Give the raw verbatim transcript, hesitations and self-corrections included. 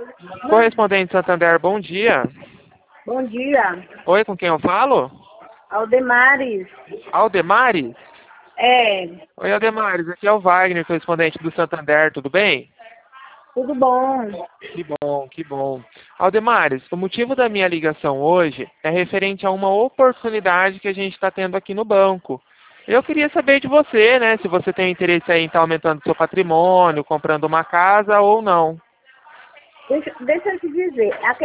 Correspondente Santander, bom dia. Bom dia. Oi, com quem eu falo? Aldemares. Aldemares? É, Oi, Aldemares, aqui é o Wagner, correspondente do Santander, tudo bem? tudo bom? Que bom, que bom. Aldemares, o motivo da minha ligação hoje é referente a uma oportunidade que a gente está tendo aqui no banco. Eu queria saber de você, né, se você tem interesse aí em estar aumentando seu patrimônio, comprando uma casa ou não. Deixa, deixa eu te dizer, a